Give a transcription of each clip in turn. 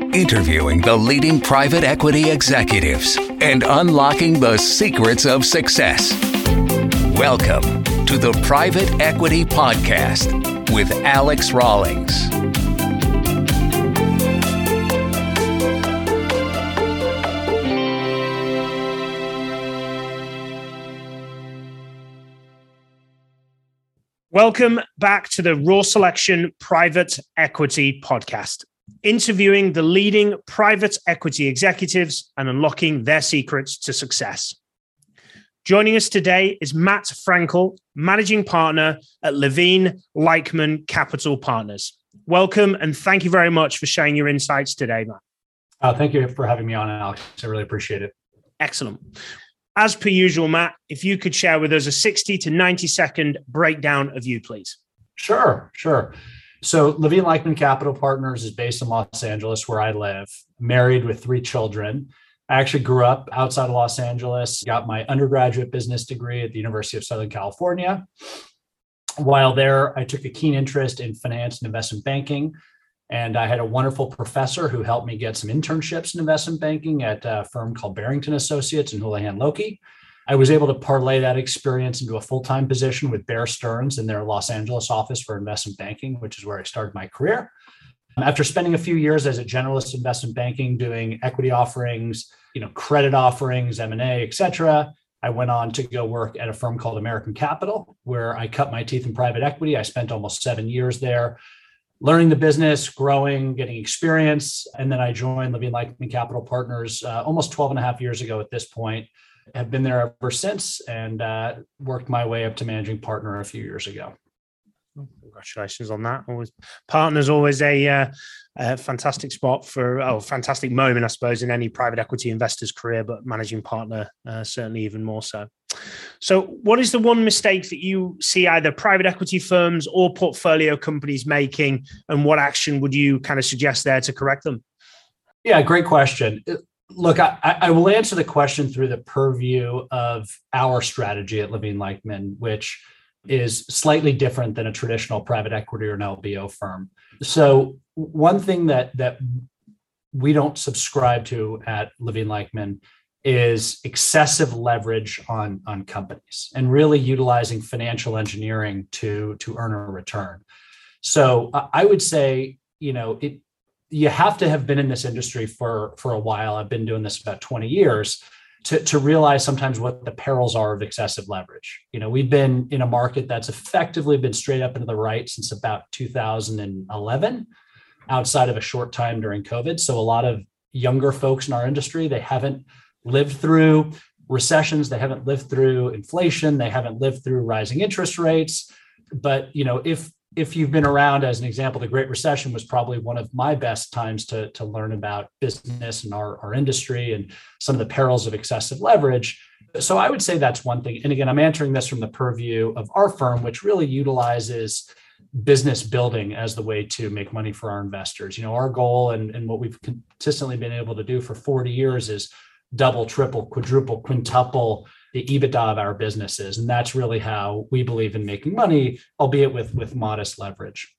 interviewing the leading private equity executives and unlocking the secrets of success. Welcome to the Private Equity Podcast with Alex Rawlings. Welcome back to the Raw Selection Private Equity Podcast, interviewing the leading private equity executives and unlocking their secrets to success. Joining us today is Matt Frankel, Managing Partner at Levine Leichman Capital Partners. Welcome, and thank you very much for sharing your insights today, Matt. Thank you for having me on, Alex. I really appreciate it. Excellent. As per usual, Matt, if you could share with us a 60 to 90 second breakdown of you, please. Sure. So Levine Leichman Capital Partners is based in Los Angeles, where I live, married with 3 children. I actually grew up outside of Los Angeles, got my undergraduate business degree at the University of Southern California. While there, I took a keen interest in finance and investment banking. And I had a wonderful professor who helped me get some internships in investment banking at a firm called Barrington Associates in Houlihan Lokey. I was able to parlay that experience into a full-time position with Bear Stearns in their Los Angeles office for investment banking, which is where I started my career. After spending a few years as a generalist investment banking, doing equity offerings, credit offerings, M&A, et cetera, I went on to go work at a firm called American Capital, where I cut my teeth in private equity. I spent almost 7 years there, learning the business, growing, getting experience. And then I joined Levine Leichman Capital Partners almost 12 and a half years ago at this point. Have been there ever since and worked my way up to managing partner a few years ago. Congratulations on that. Partners always a fantastic spot for, fantastic moment, I suppose, in any private equity investor's career, but managing partner certainly even more so. So what is the one mistake that you see either private equity firms or portfolio companies making, and what action would you kind of suggest there to correct them? Yeah, great question. Look, I will answer the question through the purview of our strategy at Levine Leichman, which is slightly different than a traditional private equity or an LBO firm. So one thing that we don't subscribe to at Levine Leichman is excessive leverage on companies and really utilizing financial engineering to earn a return. So I would say, you have to have been in this industry for a while. I've been doing this about 20 years to realize sometimes what the perils are of excessive leverage. We've been in a market that's effectively been straight up into the right since about 2011, outside of a short time during COVID. So a lot of younger folks in our industry, they haven't lived through recessions, they haven't lived through inflation, they haven't lived through rising interest rates. But if you've been around, as an example, the Great Recession was probably one of my best times to learn about business and our industry and some of the perils of excessive leverage. So I would say that's one thing. And again, I'm answering this from the purview of our firm, which really utilizes business building as the way to make money for our investors. Our goal and what we've consistently been able to do for 40 years is double, triple, quadruple, quintuple the EBITDA of our businesses. And that's really how we believe in making money, albeit with modest leverage.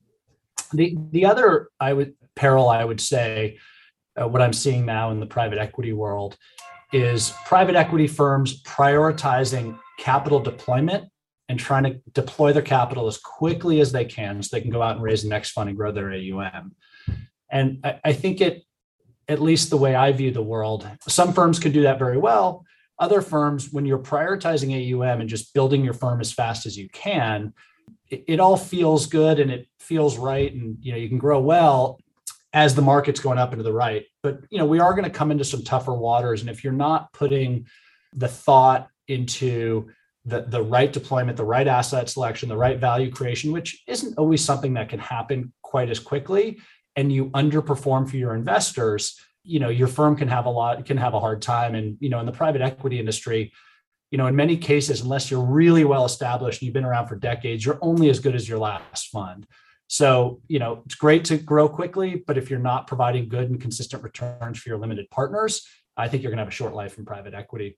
The other peril, I would say, what I'm seeing now in the private equity world is private equity firms prioritizing capital deployment and trying to deploy their capital as quickly as they can so they can go out and raise the next fund and grow their AUM. And I think at least the way I view the world, some firms can do that very well. Other firms, when you're prioritizing AUM and just building your firm as fast as you can, it all feels good and it feels right. And, you can grow well as the market's going up into the right. But, we are going to come into some tougher waters. And if you're not putting the thought into the right deployment, the right asset selection, the right value creation, which isn't always something that can happen quite as quickly, and you underperform for your investors, your firm can have a hard time. And, in the private equity industry, in many cases, unless you're really well established and you've been around for decades, you're only as good as your last fund. So, it's great to grow quickly, but if you're not providing good and consistent returns for your limited partners, I think you're going to have a short life in private equity.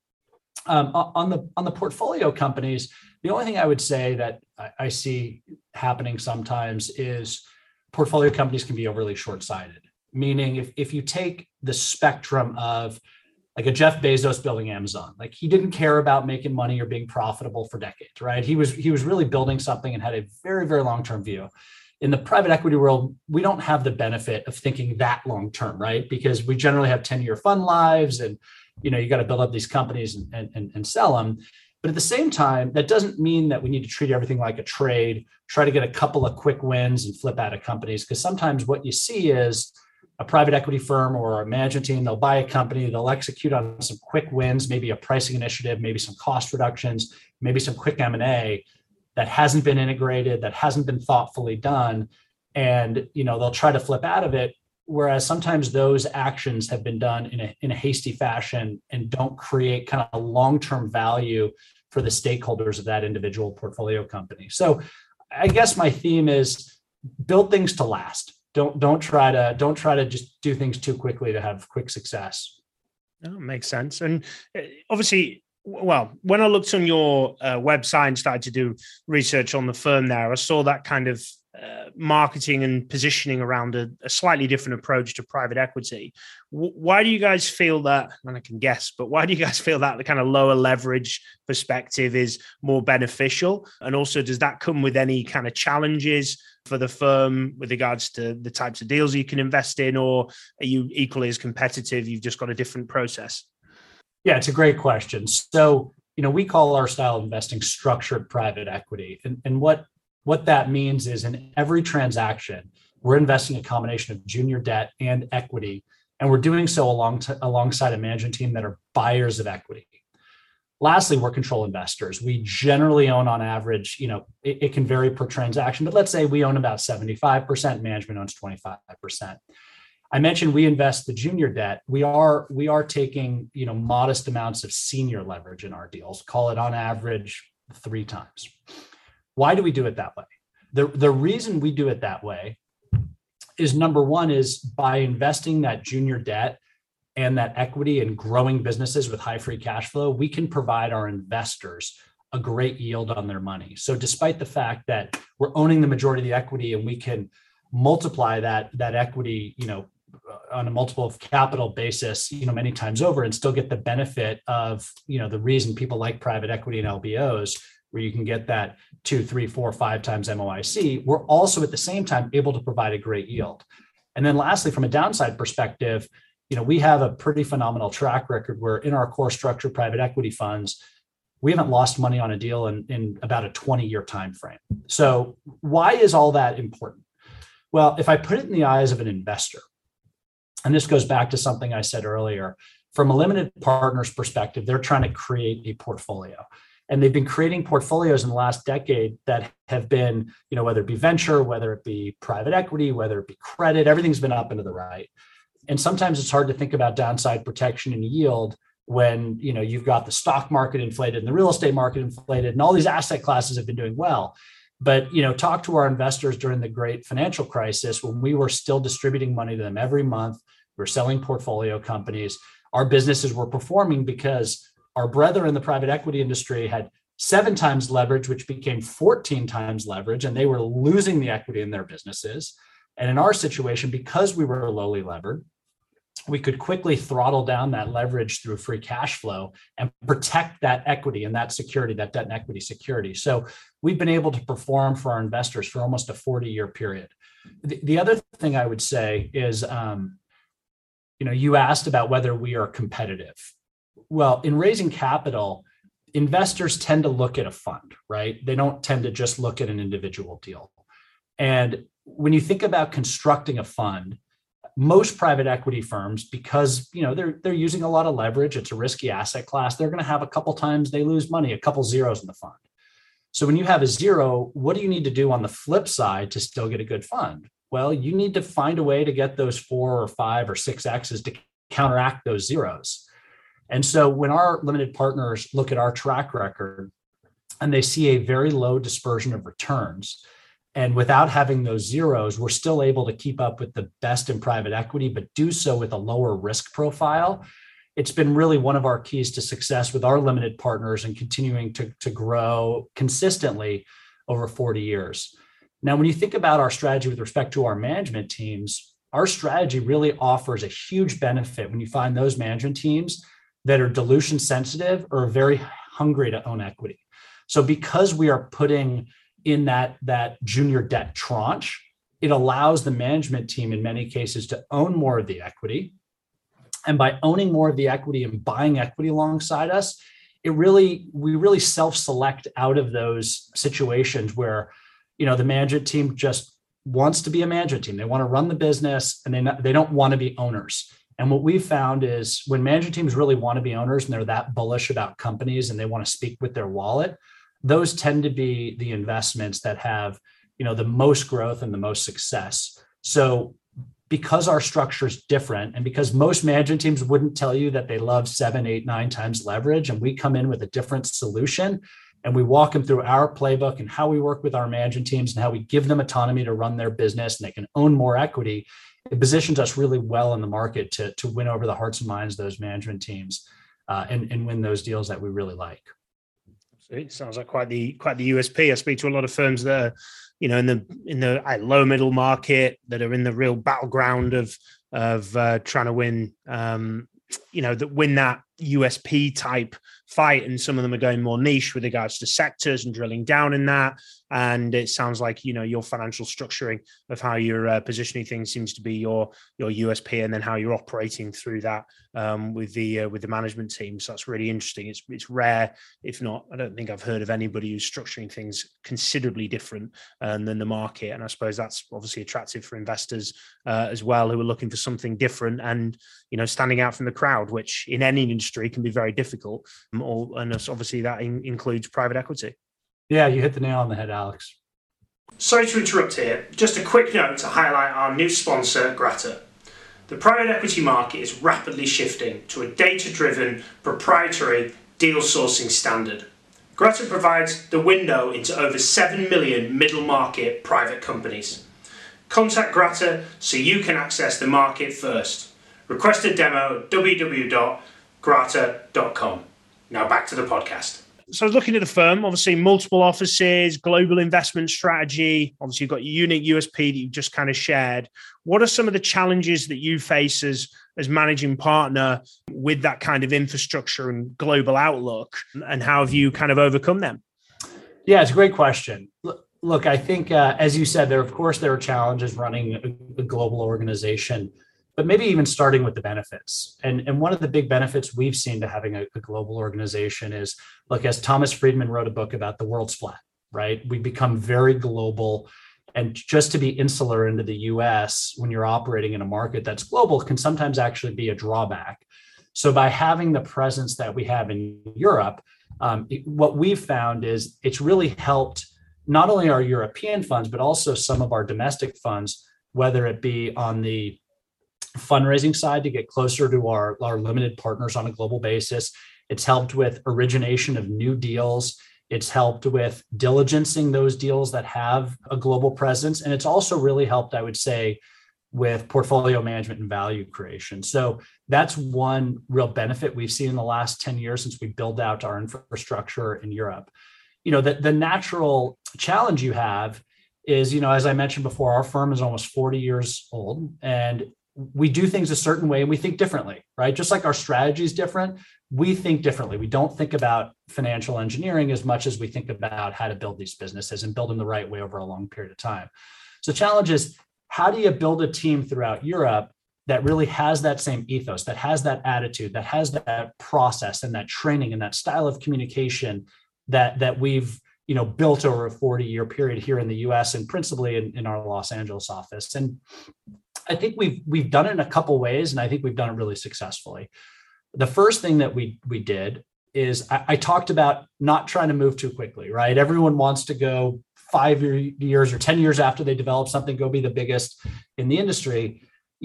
On the portfolio companies, the only thing I would say that I see happening sometimes is portfolio companies can be overly short-sighted. Meaning if you take the spectrum of like a Jeff Bezos building Amazon, like he didn't care about making money or being profitable for decades, right? He was really building something and had a very, very long-term view. In the private equity world, we don't have the benefit of thinking that long-term, right? Because we generally have 10-year fund lives and, you got to build up these companies and sell them. But at the same time, that doesn't mean that we need to treat everything like a trade, try to get a couple of quick wins and flip out of companies. Because sometimes what you see is a private equity firm or a management team, they'll buy a company, they'll execute on some quick wins, maybe a pricing initiative, maybe some cost reductions, maybe some quick M&A that hasn't been integrated, that hasn't been thoughtfully done. And, they'll try to flip out of it. Whereas sometimes those actions have been done in a hasty fashion and don't create kind of a long-term value for the stakeholders of that individual portfolio company. So I guess my theme is build things to last. Don't try to just do things too quickly to have quick success. That makes sense. And obviously, well, when I looked on your website and started to do research on the firm there, I saw that kind of marketing and positioning around a slightly different approach to private equity. Why do you guys feel that, and I can guess, but why do you guys feel that the kind of lower leverage perspective is more beneficial? And also, does that come with any kind of challenges for the firm with regards to the types of deals you can invest in, or are you equally as competitive? You've just got a different process? Yeah, it's a great question. So, we call our style of investing structured private equity. And what that means is in every transaction, we're investing a combination of junior debt and equity, and we're doing so alongside a management team that are buyers of equity. Lastly, we're control investors. We generally own on average, it can vary per transaction, but let's say we own about 75%, management owns 25%. I mentioned we invest the junior debt. We are taking, modest amounts of senior leverage in our deals, call it on average 3 times. Why do we do it that way? The reason we do it that way is, number one, is by investing that junior debt and that equity in growing businesses with high free cash flow, we can provide our investors a great yield on their money. So despite the fact that we're owning the majority of the equity and we can multiply that equity, on a multiple of capital basis, many times over, and still get the benefit of, the reason people like private equity and LBOs, where you can get that 2, 3, 4, 5 times MOIC, we're also at the same time able to provide a great yield. And then lastly, from a downside perspective, we have a pretty phenomenal track record where in our core structured private equity funds, we haven't lost money on a deal in about a 20-year time frame. So why is all that important? Well, if I put it in the eyes of an investor, and this goes back to something I said earlier, from a limited partner's perspective, they're trying to create a portfolio. And they've been creating portfolios in the last decade that have been, whether it be venture, whether it be private equity, whether it be credit, everything's been up and to the right. And sometimes it's hard to think about downside protection and yield when, you've got the stock market inflated and the real estate market inflated and all these asset classes have been doing well. But, talk to our investors during the great financial crisis when we were still distributing money to them every month. We're selling portfolio companies. Our businesses were performing because our brethren in the private equity industry had 7 times leverage, which became 14 times leverage, and they were losing the equity in their businesses. And in our situation, because we were lowly levered, we could quickly throttle down that leverage through free cash flow and protect that equity and that security, that debt and equity security. So we've been able to perform for our investors for almost a 40-year period. The other thing I would say is, you asked about whether we are competitive. Well, in raising capital, investors tend to look at a fund, right? They don't tend to just look at an individual deal. And when you think about constructing a fund, most private equity firms, because they're using a lot of leverage, it's a risky asset class, they're going to have a couple times they lose money, a couple zeros in the fund. So when you have a zero, what do you need to do on the flip side to still get a good fund? Well, you need to find a way to get those 4 or 5 or 6 X's to counteract those zeros. And so when our limited partners look at our track record and they see a very low dispersion of returns, and without having those zeros, we're still able to keep up with the best in private equity, but do so with a lower risk profile. It's been really one of our keys to success with our limited partners and continuing to grow consistently over 40 years. Now, when you think about our strategy with respect to our management teams, our strategy really offers a huge benefit when you find those management teams that are dilution sensitive or very hungry to own equity. So because we are putting in that junior debt tranche, it allows the management team in many cases to own more of the equity. And by owning more of the equity and buying equity alongside us, we really self-select out of those situations where, the management team just wants to be a management team. They want to run the business and they don't want to be owners. And what we've found is when management teams really want to be owners and they're that bullish about companies and they want to speak with their wallet, those tend to be the investments that have, the most growth and the most success. So because our structure is different and because most management teams wouldn't tell you that they love 7, 8, 9 times leverage, and we come in with a different solution and we walk them through our playbook and how we work with our management teams and how we give them autonomy to run their business and they can own more equity, it positions us really well in the market to win over the hearts and minds of those management teams and win those deals that we really like. It sounds like quite the USP. I speak to a lot of firms that are, in the low middle market that are in the real battleground of trying to win, that win that USP type fight. And some of them are going more niche with regards to sectors and drilling down in that. And it sounds like, your financial structuring of how you're positioning things seems to be your USP, and then how you're operating through that with the management team. So that's really interesting. It's rare, if not, I don't think I've heard of anybody who's structuring things considerably different than the market. And I suppose that's obviously attractive for investors as well, who are looking for something different and, standing out from the crowd, which in any industry can be very difficult. And obviously that includes private equity. Yeah, you hit the nail on the head, Alex. Sorry to interrupt here. Just a quick note to highlight our new sponsor, Grata. The private equity market is rapidly shifting to a data-driven, proprietary deal sourcing standard. Grata provides the window into over 7 million middle market private companies. Contact Grata so you can access the market first. Request a demo at www.grata.com. Now back to the podcast. So looking at the firm, obviously multiple offices, global investment strategy, obviously you've got your unique USP that you've just kind of shared. What are some of the challenges that you face as managing partner with that kind of infrastructure and global outlook, and how have you kind of overcome them? Yeah, it's a great question. Look, I think, as you said, there are challenges running a global organization, but maybe even starting with the benefits. And one of the big benefits we've seen to having a global organization is, look, as Thomas Friedman wrote a book about, the world's flat, right? We become very global. And just to be insular into the US when you're operating in a market that's global can sometimes actually be a drawback. So by having the presence that we have in Europe, what we've found is it's really helped not only our European funds, but also some of our domestic funds, whether it be on the fundraising side to get closer to our limited partners on a global basis. It's helped with origination of new deals. It's helped with diligencing those deals that have a global presence. And it's also really helped, I would say, with portfolio management and value creation. So that's one real benefit we've seen in the last 10 years since we built out our infrastructure in Europe. The natural challenge you have is, as I mentioned before, our firm is almost 40 years old, and we do things a certain way and we think differently, right? Just like our strategy is different, we think differently. We don't think about financial engineering as much as we think about how to build these businesses and build them the right way over a long period of time. So the challenge is, how do you build a team throughout Europe that really has that same ethos, that has that attitude, that has that process and that training and that style of communication that we've built over a 40-year period here in the US and principally in our Los Angeles office? And I think we've done it in a couple ways, and I think we've done it really successfully. The first thing that we did is I talked about not trying to move too quickly, right? Everyone wants to go 5 years or 10 years after they develop something, go be the biggest in the industry.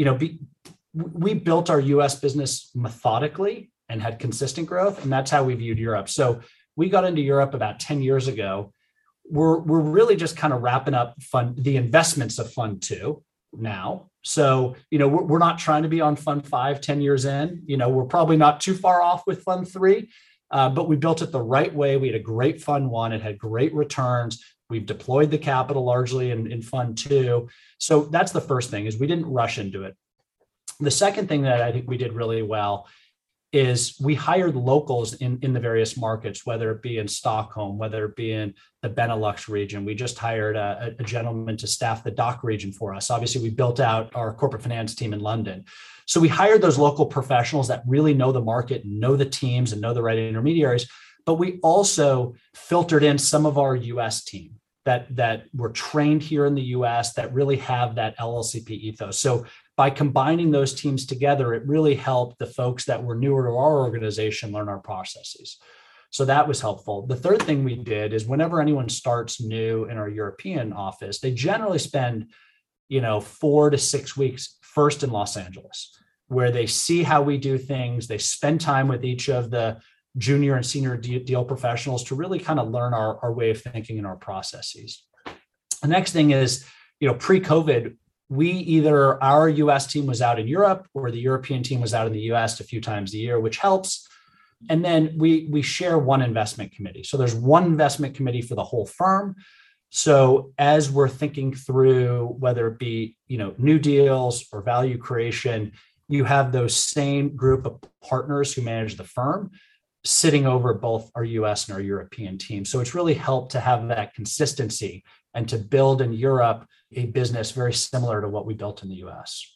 We built our US business methodically and had consistent growth, and that's how we viewed Europe. So we got into Europe about 10 years ago. We're really just kind of wrapping up the investments of Fund 2 now. So, we're not trying to be on Fund 5, 10 years in. We're probably not too far off with Fund 3, but we built it the right way. We had a great Fund 1. It had great returns, We've deployed the capital largely in Fund 2. So that's the first thing, is we didn't rush into it. The second thing that I think we did really well is we hired locals in the various markets, whether it be in Stockholm, whether it be in the Benelux region. We just hired a gentleman to staff the DACH region for us. Obviously, we built out our corporate finance team in London. So we hired those local professionals that really know the market, know the teams, and know the right intermediaries. But we also filtered in some of our US team that were trained here in the US that really have that LLCP ethos. So by combining those teams together, it really helped the folks that were newer to our organization learn our processes. So that was helpful. The third thing we did is whenever anyone starts new in our European office, they generally spend 4 to 6 weeks first in Los Angeles, where they see how we do things. They spend time with each of the junior and senior deal professionals to really kind of learn our way of thinking and our processes. The next thing is, pre-COVID, either our US team was out in Europe or the European team was out in the US a few times a year, which helps. And then we share one investment committee. So there's one investment committee for the whole firm. So as we're thinking through whether it be, new deals or value creation, you have those same group of partners who manage the firm sitting over both our US and our European team. So it's really helped to have that consistency and to build in Europe a business very similar to what we built in the US.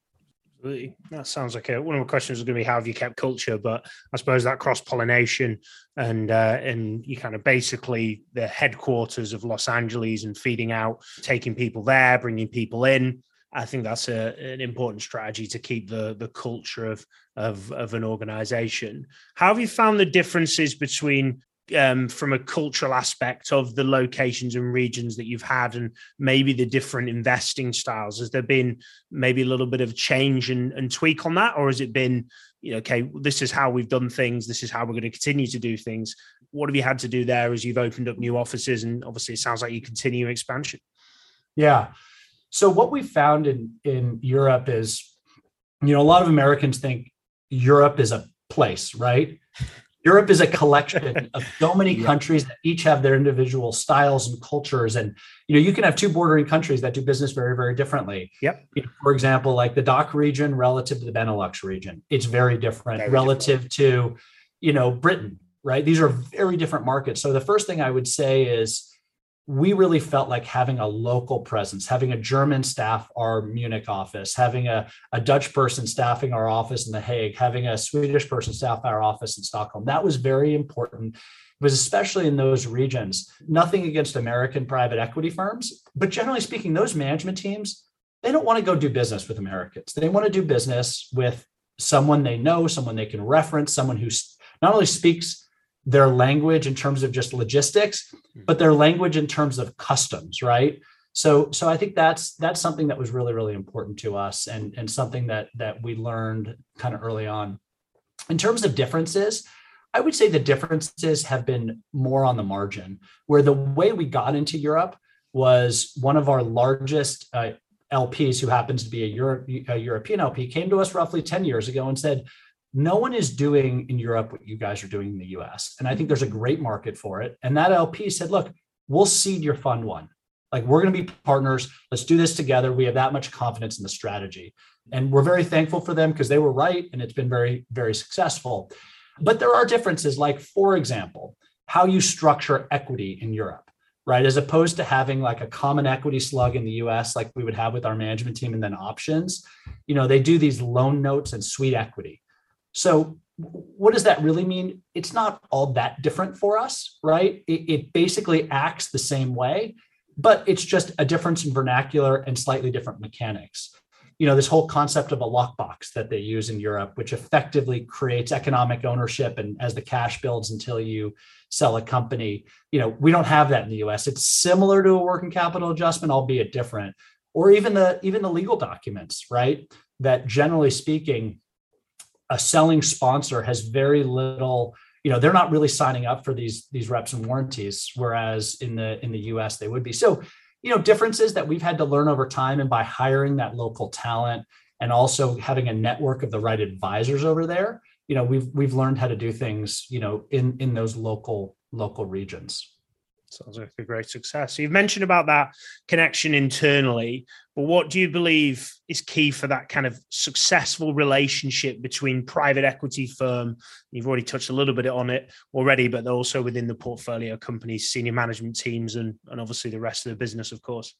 That sounds like one of the questions was going to be, how have you kept culture? But I suppose that cross-pollination and you kind of basically the headquarters of Los Angeles and feeding out, taking people there, bringing people in. I think that's an important strategy to keep the culture of an organization. How have you found the differences between from a cultural aspect of the locations and regions that you've had, and maybe the different investing styles? Has there been maybe a little bit of change and tweak on that? Or has it been, okay, this is how we've done things, this is how we're going to continue to do things? What have you had to do there as you've opened up new offices? And obviously it sounds like you continue expansion. Yeah. So what we found in Europe is, a lot of Americans think Europe is a place, right? Europe is a collection of so many countries that each have their individual styles and cultures. And, you can have two bordering countries that do business very, very differently. Yep. For example, like the DACH region relative to the Benelux region, it's very different relative to, Britain, right? These are very different markets. So the first thing I would say is we really felt like having a local presence, having a German staff our Munich office, having a Dutch person staffing our office in The Hague, having a Swedish person staff our office in Stockholm. That was very important. It was especially in those regions. Nothing against American private equity firms, but generally speaking, those management teams, they don't want to go do business with Americans. They want to do business with someone they know, someone they can reference, someone who not only speaks their language in terms of just logistics, but their language in terms of customs, right? So I think that's something that was really, really important to us and something that we learned kind of early on. In terms of differences, I would say the differences have been more on the margin, where the way we got into Europe was one of our largest LPs, who happens to be a European LP, came to us roughly 10 years ago and said, no one is doing in Europe what you guys are doing in the US. And I think there's a great market for it. And that LP said, look, we'll seed your fund one. Like, we're going to be partners. Let's do this together. We have that much confidence in the strategy. And we're very thankful for them because they were right. And it's been very, very successful. But there are differences, like, for example, how you structure equity in Europe, right? As opposed to having like a common equity slug in the US, like we would have with our management team, and then options, they do these loan notes and sweet equity. So what does that really mean? It's not all that different for us, right? It basically acts the same way, but it's just a difference in vernacular and slightly different mechanics. This whole concept of a lockbox that they use in Europe, which effectively creates economic ownership, and as the cash builds until you sell a company, we don't have that in the US. It's similar to a working capital adjustment, albeit different, or even the legal documents, right? That generally speaking, a selling sponsor has very little, they're not really signing up for these reps and warranties, whereas in the US they would be. So, differences that we've had to learn over time, and by hiring that local talent and also having a network of the right advisors over there, we've learned how to do things, in those local regions. Sounds like a great success. So you've mentioned about that connection internally, but what do you believe is key for that kind of successful relationship between private equity firm? You've already touched a little bit on it already, but also within the portfolio companies, senior management teams, and obviously the rest of the business, of course.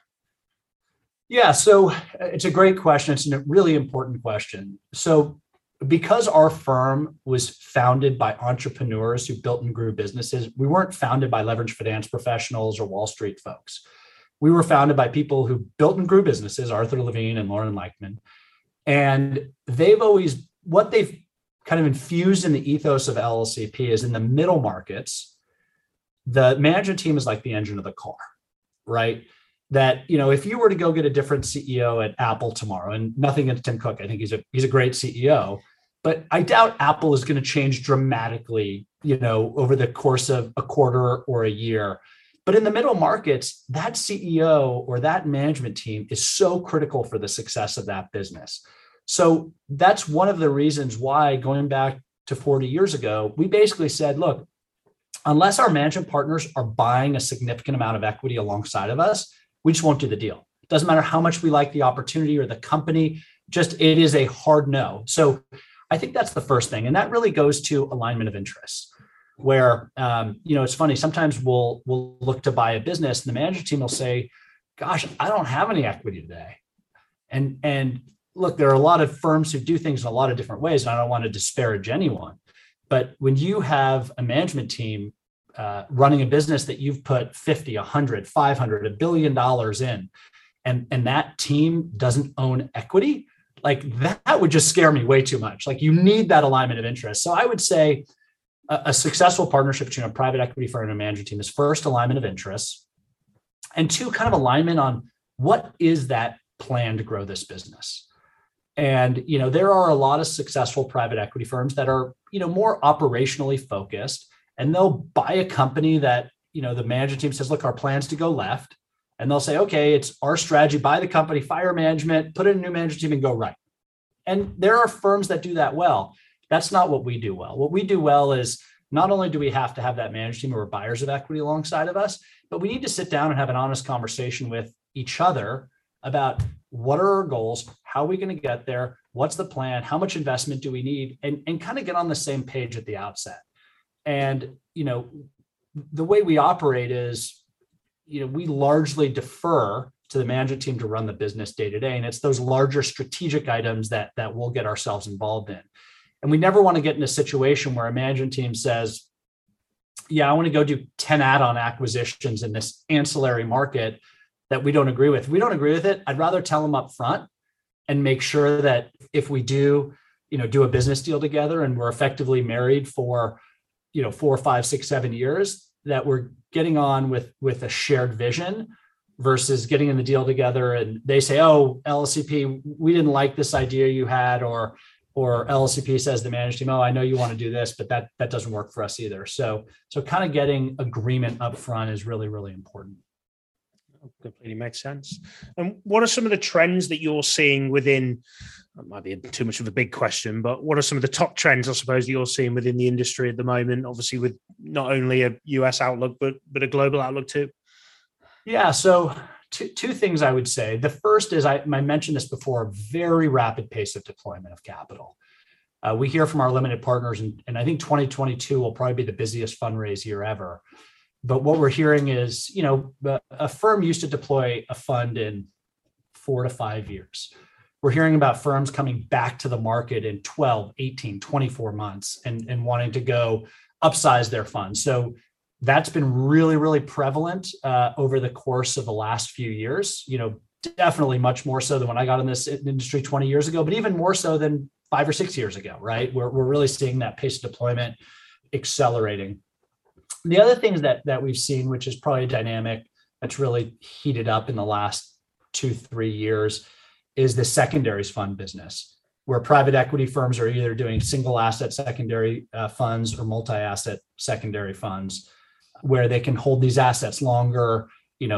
Yeah, so it's a great question. It's a really important question. So because our firm was founded by entrepreneurs who built and grew businesses, we weren't founded by leveraged finance professionals or Wall Street folks. We were founded by people who built and grew businesses, Arthur Levine and Loren Leichman. And what they've kind of infused in the ethos of LLCP is in the middle markets, the management team is like the engine of the car, right? That, if you were to go get a different CEO at Apple tomorrow, and nothing against Tim Cook, I think he's a great CEO, but I doubt Apple is going to change dramatically, over the course of a quarter or a year. But in the middle markets, that CEO or that management team is so critical for the success of that business. So that's one of the reasons why, going back to 40 years ago, we basically said, look, unless our management partners are buying a significant amount of equity alongside of us, we just won't do the deal. It doesn't matter how much we like the opportunity or the company, it is a hard no. So I think that's the first thing. And that really goes to alignment of interests, where, it's funny, sometimes we'll look to buy a business and the management team will say, gosh, I don't have any equity today. And look, there are a lot of firms who do things in a lot of different ways, and I don't want to disparage anyone. But when you have a management team running a business that you've put 50, 100, 500, $1 billion in, and that team doesn't own equity, like that would just scare me way too much. Like, you need that alignment of interest. So I would say a successful partnership between a private equity firm and a management team is first, alignment of interests, and two, kind of alignment on what is that plan to grow this business. And, there are a lot of successful private equity firms that are, more operationally focused, and they'll buy a company that, the management team says, look, our plan's to go left. And they'll say, okay, it's our strategy, buy the company, fire management, put in a new management team and go right. And there are firms that do that well. That's not what we do well. What we do well is, not only do we have to have that management team or buyers of equity alongside of us, but we need to sit down and have an honest conversation with each other about what are our goals, how are we going to get there, what's the plan, how much investment do we need, and kind of get on the same page at the outset. And, the way we operate is, we largely defer to the management team to run the business day to day. And it's those larger strategic items that we'll get ourselves involved in. And we never want to get in a situation where a management team says, yeah, I want to go do 10 add-on acquisitions in this ancillary market that we don't agree with. If we don't agree with it, I'd rather tell them up front and make sure that if we do a business deal together and we're effectively married for, 4, 5, 6, 7 years, that we're getting on with a shared vision versus getting in the deal together and they say, oh, LLCP, we didn't like this idea you had, or LLCP says the management team, oh, I know you want to do this, but that doesn't work for us either. So kind of getting agreement up front is really, really important. Completely makes sense. And what are some of the trends that you're seeing within, that might be too much of a big question, but what are some of the top trends, I suppose, that you're seeing within the industry at the moment, obviously with not only a US outlook, but a global outlook too? Yeah, so two things I would say. The first is, I mentioned this before, a very rapid pace of deployment of capital. We hear from our limited partners, and I think 2022 will probably be the busiest fundraise year ever. But what we're hearing is, a firm used to deploy a fund in 4 to 5 years. We're hearing about firms coming back to the market in 12, 18, 24 months and wanting to go upsize their funds. So that's been really, really prevalent over the course of the last few years, definitely much more so than when I got in this industry 20 years ago, but even more so than 5 or 6 years ago, right? We're really seeing that pace of deployment accelerating. The other things that we've seen, which is probably a dynamic that's really heated up in the last 2-3 years, is the secondaries fund business, where private equity firms are either doing single asset secondary funds or multi-asset secondary funds, where they can hold these assets longer,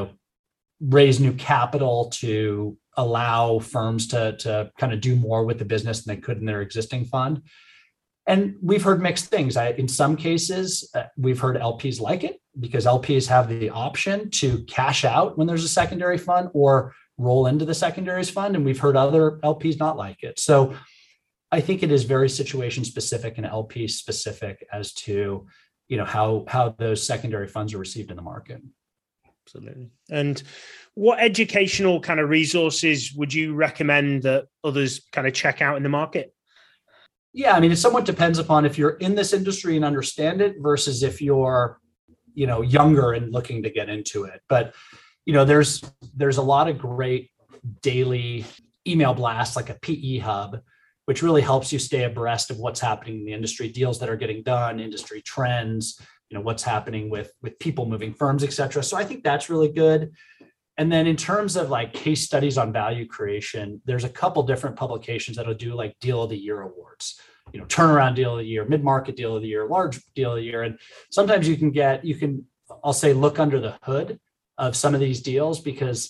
raise new capital to allow firms to kind of do more with the business than they could in their existing fund. And we've heard mixed things. In some cases, we've heard LPs like it because LPs have the option to cash out when there's a secondary fund or roll into the secondaries fund. And we've heard other LPs not like it. So I think it is very situation specific and LP specific as to, how those secondary funds are received in the market. Absolutely. And what educational kind of resources would you recommend that others kind of check out in the market? Yeah, I mean, it somewhat depends upon if you're in this industry and understand it versus if you're, younger and looking to get into it. But, there's a lot of great daily email blasts like a PE Hub, which really helps you stay abreast of what's happening in the industry, deals that are getting done, industry trends, what's happening with people moving firms, et cetera. So I think that's really good. And then in terms of like case studies on value creation, there's a couple different publications that'll do like Deal of the Year awards, turnaround deal of the year, mid-market deal of the year, large deal of the year. And sometimes I'll say, look under the hood of some of these deals because,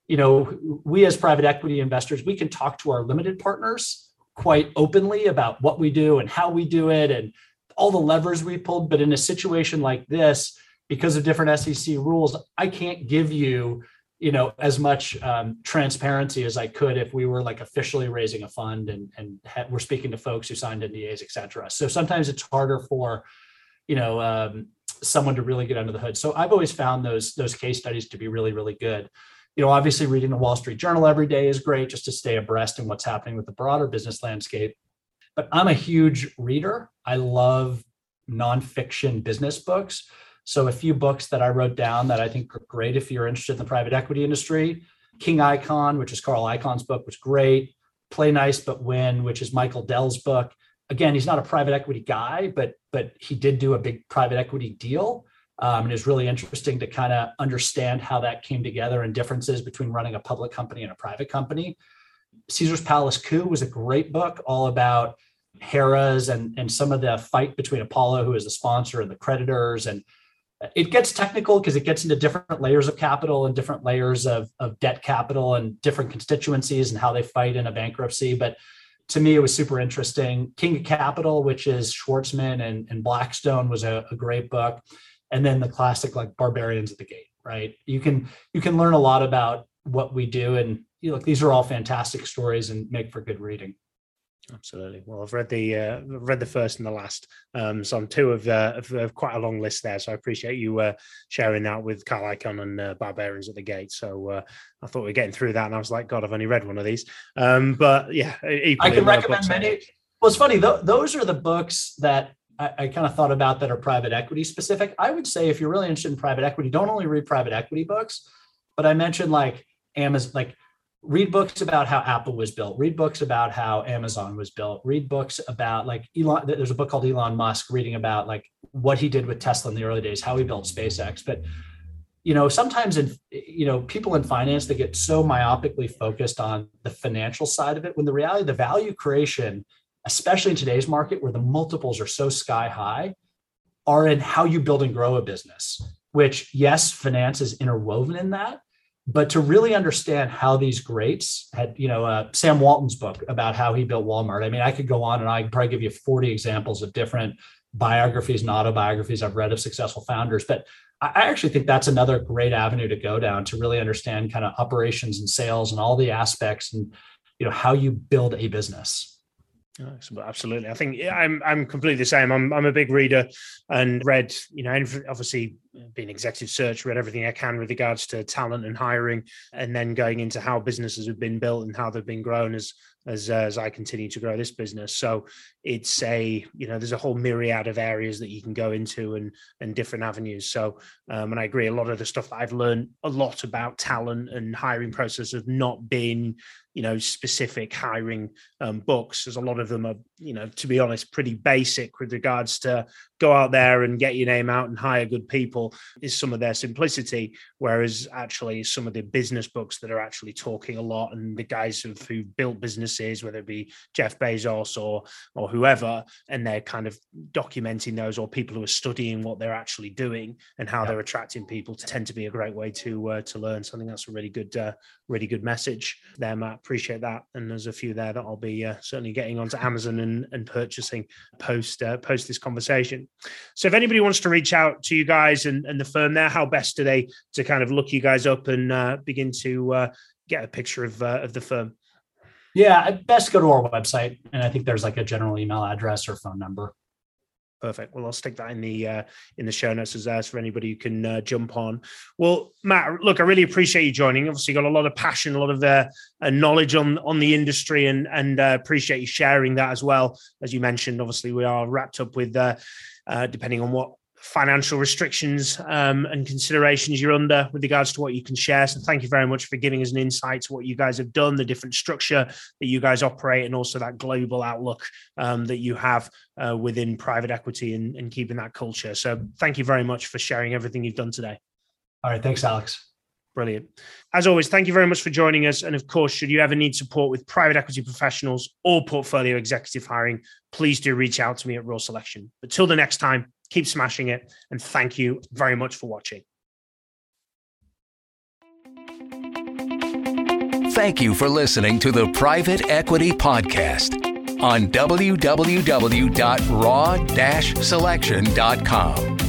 we as private equity investors, we can talk to our limited partners quite openly about what we do and how we do it and all the levers we pulled. But in a situation like this, because of different SEC rules, I can't give you, as much transparency as I could if we were like officially raising a fund and we're speaking to folks who signed NDAs, et cetera. So sometimes it's harder for, someone to really get under the hood. So I've always found those case studies to be really, really good. Obviously reading the Wall Street Journal every day is great just to stay abreast in what's happening with the broader business landscape. But I'm a huge reader. I love nonfiction business books. So a few books that I wrote down that I think are great if you're interested in the private equity industry. King Icon, which is Carl Icahn's book, was great. Play Nice But Win, which is Michael Dell's book. Again, he's not a private equity guy, but he did do a big private equity deal. And it's really interesting to kind of understand how that came together and differences between running a public company and a private company. Caesar's Palace Coup was a great book all about Harrah's and some of the fight between Apollo, who is the sponsor, and the creditors. And it gets technical because it gets into different layers of capital and different layers of debt capital and different constituencies and how they fight in a bankruptcy. But to me, it was super interesting. King of Capital, which is Schwartzman and Blackstone, was a great book. And then the classic like Barbarians at the Gate, right? You can learn a lot about what we do. And these are all fantastic stories and make for good reading. Absolutely. Well, I've read the first and the last, so I'm two of quite a long list there. So I appreciate you sharing that with Carl Icahn and Barbarians at the Gate. So I thought we were getting through that, and I was like, God, I've only read one of these. But yeah, I can recommend many. Well, it's funny. Those are the books that I kind of thought about that are private equity specific. I would say if you're really interested in private equity, don't only read private equity books, but I mentioned like Amazon, like read books about how Apple was built, read books about how Amazon was built, read books about like Elon. There's a book called Elon Musk reading about like what he did with Tesla in the early days, how he built SpaceX. But, sometimes people in finance, they get so myopically focused on the financial side of it when the reality, the value creation, especially in today's market where the multiples are so sky high, are in how you build and grow a business, which yes, finance is interwoven in that. But to really understand how these greats had, Sam Walton's book about how he built Walmart. I mean, I could go on and I could probably give you 40 examples of different biographies and autobiographies I've read of successful founders. But I actually think that's another great avenue to go down to really understand kind of operations and sales and all the aspects and, how you build a business. Absolutely. I think I'm completely the same. I'm a big reader and read, obviously being executive search, read everything I can with regards to talent and hiring, and then going into how businesses have been built and how they've been grown as I continue to grow this business. So it's there's a whole myriad of areas that you can go into and different avenues. So, and I agree, a lot of the stuff that I've learned a lot about talent and hiring process have not been, specific hiring books, as a lot of them are, to be honest, pretty basic with regards to go out there and get your name out and hire good people is some of their simplicity. Whereas actually some of the business books that are actually talking a lot, and the guys who built businesses businesses, whether it be Jeff Bezos or whoever, and they're kind of documenting those, or people who are studying what they're actually doing and how they're attracting people, to tend to be a great way to learn. So I think that's a really good message there, Matt. Appreciate that. And there's a few there that I'll be certainly getting onto Amazon and purchasing post this conversation. So if anybody wants to reach out to you guys and the firm there, how best do they to kind of look you guys up and begin to get a picture of the firm? Yeah, best go to our website, and I think there's like a general email address or phone number. Perfect. Well, I'll stick that in the show notes as there for anybody who can jump on. Well, Matt, look, I really appreciate you joining. Obviously, got a lot of passion, a lot of knowledge on the industry, and appreciate you sharing that as well. As you mentioned, obviously, we are wrapped up with depending on what financial restrictions and considerations you're under with regards to what you can share. So thank you very much for giving us an insight to what you guys have done, the different structure that you guys operate, and also that global outlook that you have within private equity and keeping that culture. So thank you very much for sharing everything you've done today. All right. Thanks, Alex. Brilliant. As always, thank you very much for joining us. And of course, should you ever need support with private equity professionals or portfolio executive hiring, please do reach out to me at Raw Selection. But till the next time, keep smashing it. And thank you very much for watching. Thank you for listening to the Private Equity Podcast on www.raw-selection.com.